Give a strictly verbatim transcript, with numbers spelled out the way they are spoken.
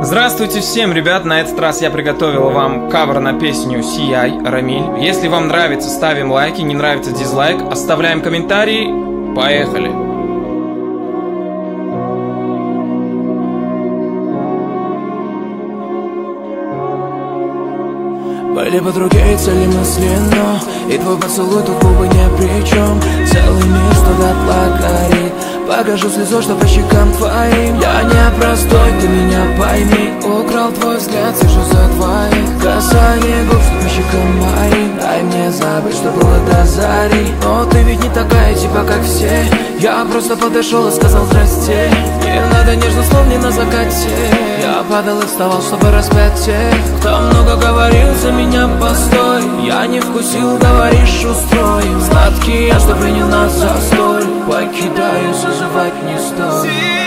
Здравствуйте всем, ребят! На этот раз я приготовил вам кавер на песню Си Ай Рамиль. Если вам нравится, ставим лайки, не нравится дизлайк, оставляем комментарии. Поехали! Были бы другие цели мысли, но и твой поцелуй тут губы ни при чем. Целый мир, что дотла горит. Покажу слезу, что по щекам твоим. Я не простой, ты меня пойми. Украл твой взгляд, сижу за твоих. Касание губ, что по щекам моим. Дай мне забыть, что было до зари. Но ты ведь не такая, типа как все. Я просто подошел и сказал здрасте. Не надо нежно, слов не на закате. Я падал и вставал, чтобы распять тех, кто много говорил за меня, постой. Я не вкусил, говоришь, устроим. Сладкий я, что принял нас за столь. Покидаю, зазывать не стоит.